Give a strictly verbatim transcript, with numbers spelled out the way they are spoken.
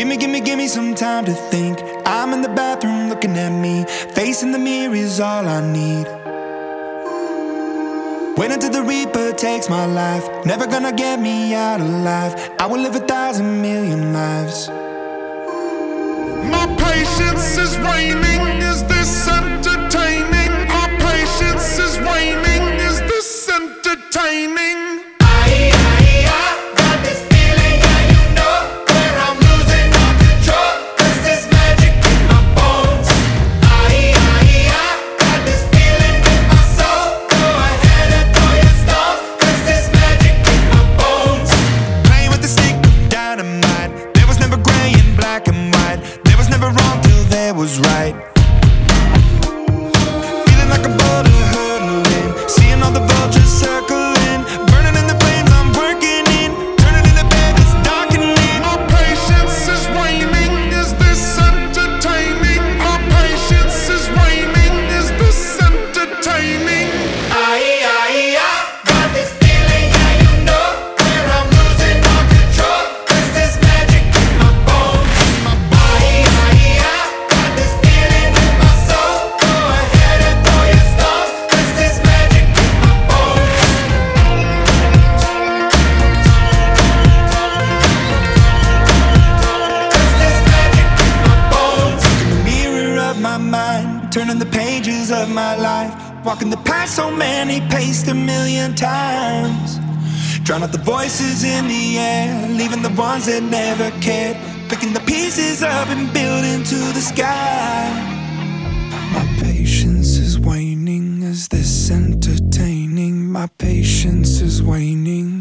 Gimme, gimme, gimme some time to think. I'm in the bathroom looking at me. Facing the mirror is all I need. Wait until the Reaper takes my life. Never gonna get me out alive. I will live a thousand million lives. My patience is waning. Is this entertaining? Our patience is waning. Is this entertaining? Was right. Feeling like a boulder hurtling, seeing all the vultures circling, burning in the flames I'm working in, turning in the bed it's darkening. Our patience is waning. Is this entertaining? Our patience is waning. Is this entertaining? Aye, aye, I got this feeling, yeah, you know, where I'm losing all control. There's this magic in my bones. Aye, aye, I got this feeling in my soul. Go ahead and throw your stones. There's this magic in my bones. There's this magic in my bones. In the mirror of my mind, turning the pages of my life, walking the path so many paced a million times. Drown out the voices in the air, leaving the ones that never cared, picking the pieces up and building to the sky. My patience is waning. Is this entertaining? My patience is waning.